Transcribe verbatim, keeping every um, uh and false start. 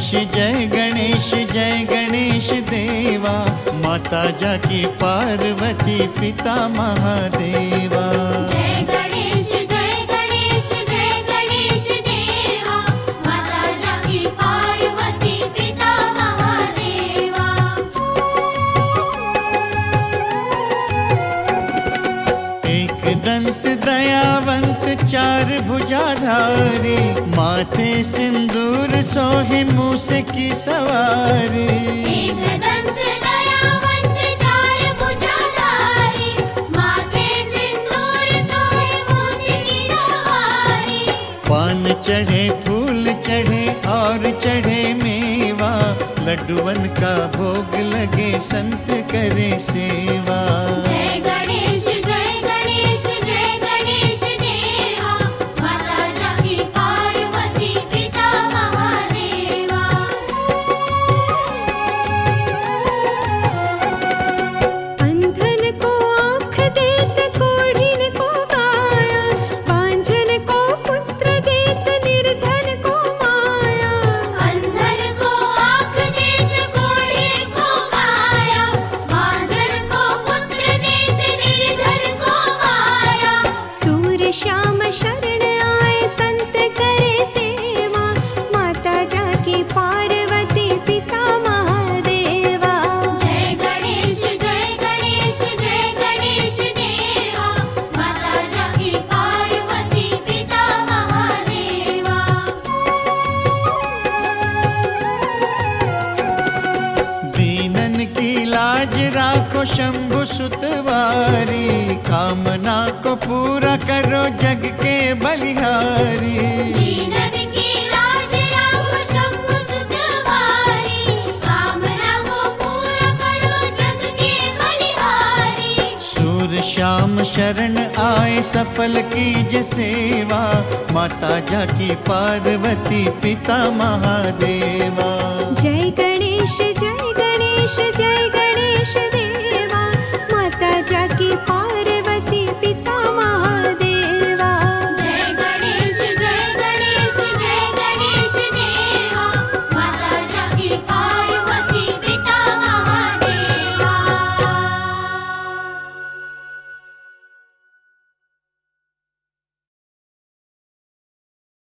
गणेश जय गणेश जय गणेश देवा, माता जाकी पार्वती पिता महादेवा। जय गणेश जय गणेश जय गणेश देवा, माता जाकी पार्वती पिता महादेवा। एक दंत दयावंत चार भुजाधारी, माथे सिंदूर सोहे मूस की सवारी। एक दंत दयावंत चार भुजाधारी, माथे सिंदूर सोहे मूस की सवारी। पान चढ़े फूल चढ़े और चढ़े मेवा, लड्डुवन का भोग लगे संत करे सेवा। जय गणेश जय गणेश जय गणेश देवा, माता जाकी पार्वती पिता महादेवा। अंधन को आँख देत कोढ़िन को काया, बांझन को पुत्र देत निर्धन को माया। अंधन को आँख देत कोढ़िन को काया, बांझन को पुत्र देत निर्धन को माया। सूर श्याम शरण आए संत करे सेवा, माता जाकी पार्वती पिता महादेवा। जय गणेश जय गणेश जय गणेश देवा, माता जाकी पार्वती पिता महादेवा। दीनन की लाज राखो शंभु सुतवारी, कामना को पूरा करो जग के बलिहारी। दीनन की लाज राखो शंभु सुतवारी, कामना को पूरा करो जग के बलिहारी। सूर श्याम शरण आए सफल कीजे सेवा, माता जाकी पार्वती पिता महादेवा। जय गणेश जय गणेश जय गणेश